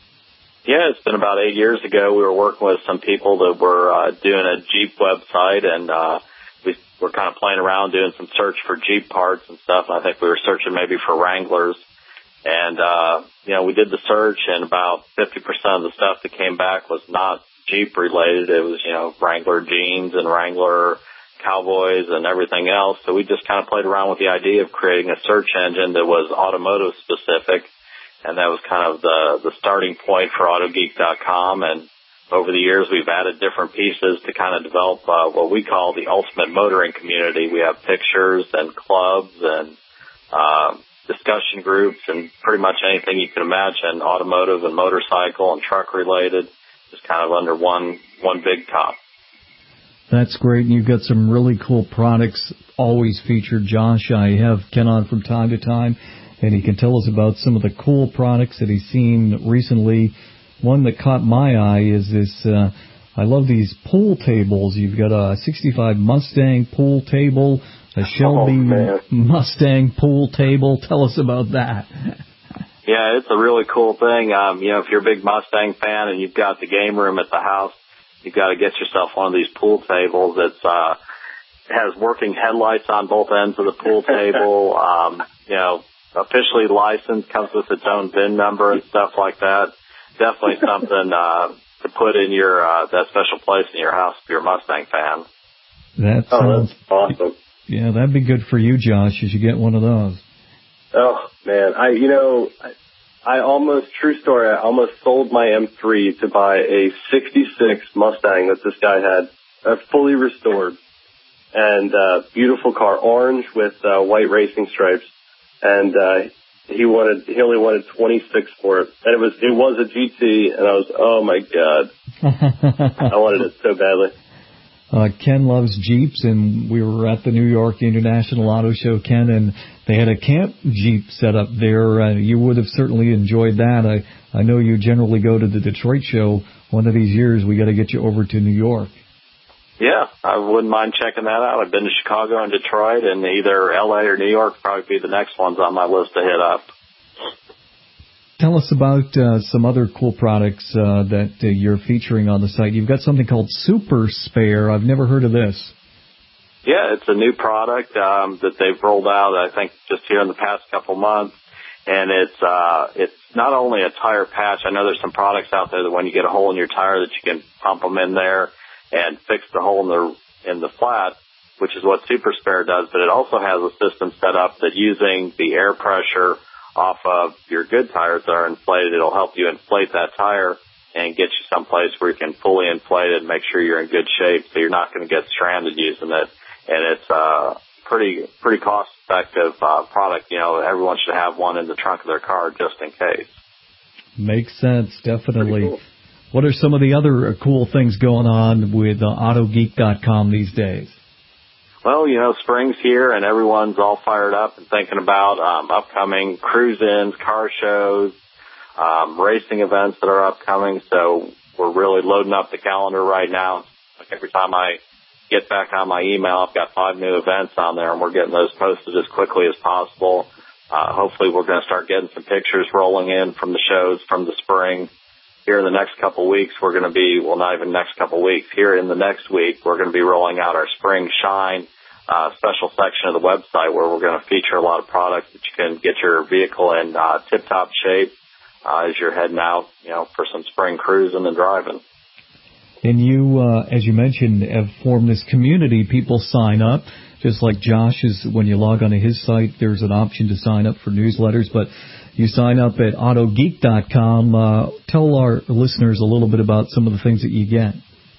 Yeah, it's been about eight years ago. We were working with some people that were uh, doing a Jeep website, and uh, we were kind of playing around doing some search for Jeep parts and stuff. And I think we were searching maybe for Wranglers. And, uh, you know, we did the search, and about fifty percent of the stuff that came back was not Jeep related. It was, you know, Wrangler jeans and Wrangler cowboys and everything else. So we just kind of played around with the idea of creating a search engine that was automotive specific. And that was kind of the, the starting point for auto geek dot com. And over the years, we've added different pieces to kind of develop uh, what we call the ultimate motoring community. We have pictures and clubs and uh, discussion groups and pretty much anything you can imagine, automotive and motorcycle and truck related, just kind of under one one big top. That's great. And you've got some really cool products always featured Josh. I have Ken on from time to time, and he can tell us about some of the cool products that he's seen recently. One that caught my eye is this, uh, I love these pool tables. You've got a sixty-five Mustang pool table, a Shelby oh, Mustang pool table. Tell us about that. Yeah, it's a really cool thing. Um, you know, if you're a big Mustang fan and you've got the game room at the house, you've got to get yourself one of these pool tables. It's, uh, it has working headlights on both ends of the pool table. Um, you know, officially licensed, comes with its own V I N number and stuff like that. Definitely something, uh, to put in your, uh, that special place in your house if you're a Mustang fan. That oh, sounds that's awesome. Yeah, that'd be good for you, Josh, as you get one of those. Oh, man. I, you know, I, I almost, true story, I almost sold my M three to buy a sixty-six Mustang that this guy had, uh, fully restored. And, uh, beautiful car, orange with, uh, white racing stripes. And, uh, he wanted, he only wanted twenty-six for it. And it was, it was a G T, and I was, oh my God. I wanted it so badly. Uh, Ken loves Jeeps, and we were at the New York International Auto Show, Ken, and they had a camp Jeep set up there. Uh, you would have certainly enjoyed that. I, I know you generally go to the Detroit show. One of these years, we got to get you over to New York. Yeah, I wouldn't mind checking that out. I've been to Chicago and Detroit, and either L A or New York would probably be the next ones on my list to hit up. Tell us about uh, some other cool products uh, that uh, you're featuring on the site. You've got something called Super Spare. I've never heard of this. Yeah, it's a new product um, that they've rolled out, I think, just here in the past couple months. And it's uh, it's not only a tire patch. I know there's some products out there that when you get a hole in your tire that you can pump them in there and fix the hole in the in the flat, which is what Super Spare does. But it also has a system set up that using the air pressure off of your good tires that are inflated, it'll help you inflate that tire and get you someplace where you can fully inflate it and make sure you're in good shape so you're not going to get stranded using it. And it's a pretty pretty cost-effective uh, product. You know, everyone should have one in the trunk of their car just in case. Makes sense, definitely. Cool. What are some of the other cool things going on with uh, Auto Geek dot com these days? Well, you know, spring's here and everyone's all fired up and thinking about um, upcoming cruise-ins, car shows, um, racing events that are upcoming. So we're really loading up the calendar right now. Like every time I get back on my email, I've got five new events on there, and we're getting those posted as quickly as possible. Uh, hopefully we're going to start getting some pictures rolling in from the shows from the spring. Here in the next couple of weeks, we're going to be, well, not even next couple of weeks, here in the next week, we're going to be rolling out our Spring Shine uh, special section of the website where we're going to feature a lot of products that you can get your vehicle in uh, tip-top shape uh, as you're heading out, you know, for some spring cruising and driving. And you, uh, as you mentioned, have formed this community. People sign up, just like Josh is, when you log onto his site, there's an option to sign up for newsletters, but you sign up at Auto Geek dot com. Uh, tell our listeners a little bit about some of the things that you get.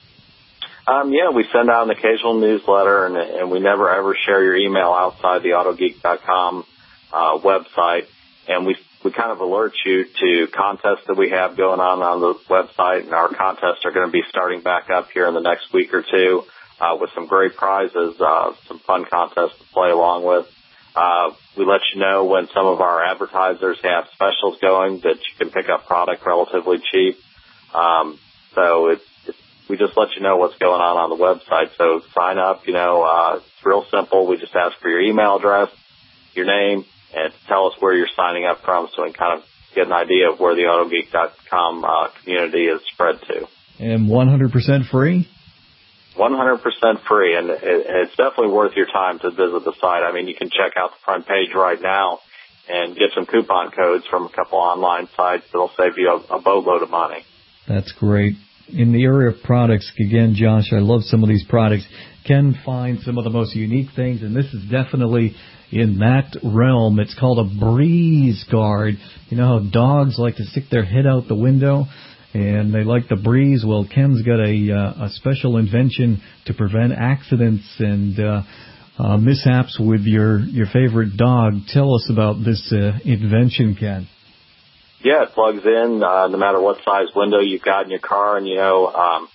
Um, yeah, we send out an occasional newsletter, and, and we never ever share your email outside the Auto Geek dot com uh, website. And we we kind of alert you to contests that we have going on on the website, and our contests are going to be starting back up here in the next week or two uh, with some great prizes, uh, some fun contests to play along with. Uh, we let you know when some of our advertisers have specials going that you can pick up product relatively cheap. Um, so it's, it's, we just let you know what's going on on the website. So sign up, you know, uh, it's real simple. We just ask for your email address, your name, and tell us where you're signing up from so we can kind of get an idea of where the Auto Geek dot com uh, community is spread to. And one hundred percent free? one hundred percent free, and it's definitely worth your time to visit the site. I mean, you can check out the front page right now and get some coupon codes from a couple online sites that'll save you a, a boatload of money. That's great. In the area of products, again, Josh, I love some of these products. Ken finds some of the most unique things, and this is definitely in that realm. It's called a breeze guard. You know how dogs like to stick their head out the window? And they like the breeze. Well, Ken's got a, uh, a special invention to prevent accidents and uh, uh, mishaps with your, your favorite dog. Tell us about this uh, invention, Ken. Yeah, it plugs in uh, no matter what size window you've got in your car. And, you know, um,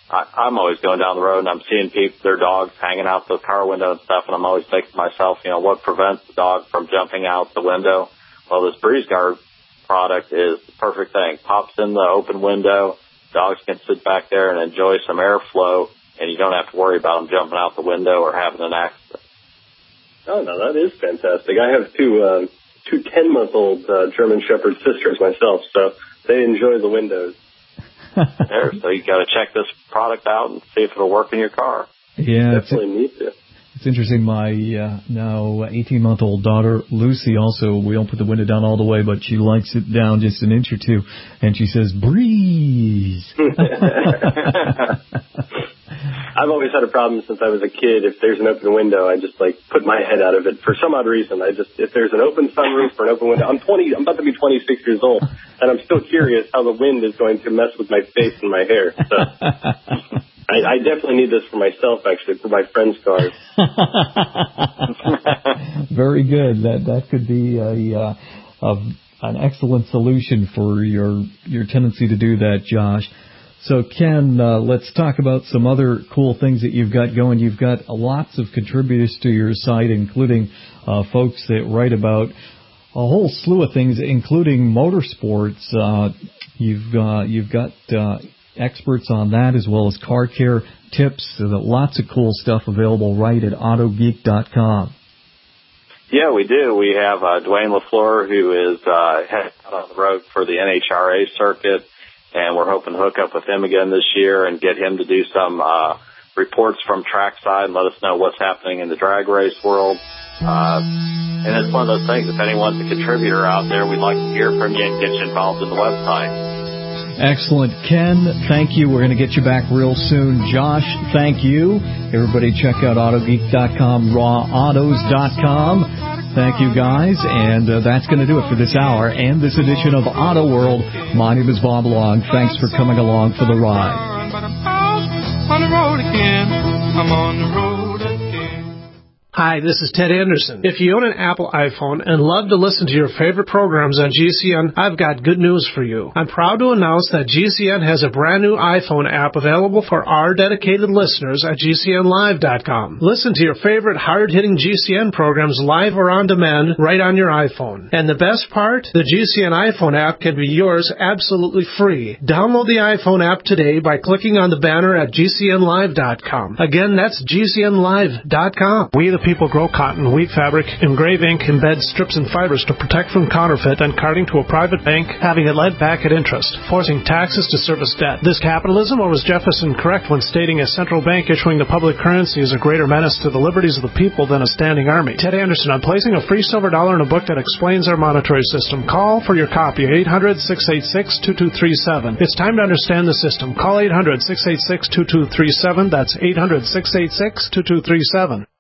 I, I'm always going down the road and I'm seeing people, their dogs hanging out the car window and stuff, and I'm always thinking to myself, you know, what prevents the dog from jumping out the window? Well, this Breeze Guard product is the perfect thing. Pops in the open window, dogs can sit back there and enjoy some airflow, and you don't have to worry about them jumping out the window or having an accident. Oh, no, that is fantastic. I have two uh, two ten-month-old uh, German Shepherd sisters myself, so they enjoy the windows. There, so you got to check this product out and see if it'll work in your car. Yeah, definitely need to. It's interesting. My uh, now eighteen-month-old daughter Lucy also, we don't put the window down all the way, but she likes it down just an inch or two, and she says breeze. I've always had a problem since I was a kid. If there's an open window, I just like put my head out of it for some odd reason. I just, if there's an open sunroof or an open window, I'm twenty, I'm about to be twenty-six years old, and I'm still curious how the wind is going to mess with my face and my hair. So I, I definitely need this for myself, actually, for my friends' cars. Very good. That that could be a, uh, a an excellent solution for your your tendency to do that, Josh. So, Ken, uh, let's talk about some other cool things that you've got going. You've got lots of contributors to your site, including uh, folks that write about a whole slew of things, including motorsports. Uh, you've uh, you've got uh, experts on that, as well as car care tips. So that lots of cool stuff available right at auto geek dot com. Yeah, we do. We have uh, Dwayne LaFleur, who is uh, headed out on the road for the N H R A circuit. And we're hoping to hook up with him again this year and get him to do some uh, reports from trackside and let us know what's happening in the drag race world. Uh, and it's one of those things, if anyone's a contributor out there, we'd like to hear from you and get you involved in the website. Excellent. Ken, thank you. We're going to get you back real soon. Josh, thank you. Everybody check out auto geek dot com, raw autos dot com. Thank you, guys, and uh, that's going to do it for this hour and this edition of Auto World. My name is Bob Long. Thanks for coming along for the ride. On the road again. I'm on the road again. Hi, this is Ted Anderson. If you own an Apple iPhone and love to listen to your favorite programs on G C N, I've got good news for you. I'm proud to announce that G C N has a brand new iPhone app available for our dedicated listeners at G C N live dot com. Listen to your favorite hard-hitting G C N programs live or on demand right on your iPhone. And the best part? The G C N iPhone app can be yours absolutely free. Download the iPhone app today by clicking on the banner at G C N live dot com. Again, that's G C N live dot com. We the people grow cotton, weave fabric, engrave ink, embed strips and fibers to protect from counterfeit and carting to a private bank, having it lent back at interest, forcing taxes to service debt. This capitalism, or was Jefferson correct when stating a central bank issuing the public currency is a greater menace to the liberties of the people than a standing army? Ted Anderson, I'm placing a free silver dollar in a book that explains our monetary system. Call for your copy, eight hundred, six eight six, two two three seven. It's time to understand the system. Call eight hundred, six eight six, two two three seven. That's eight hundred, six eight six, two two three seven.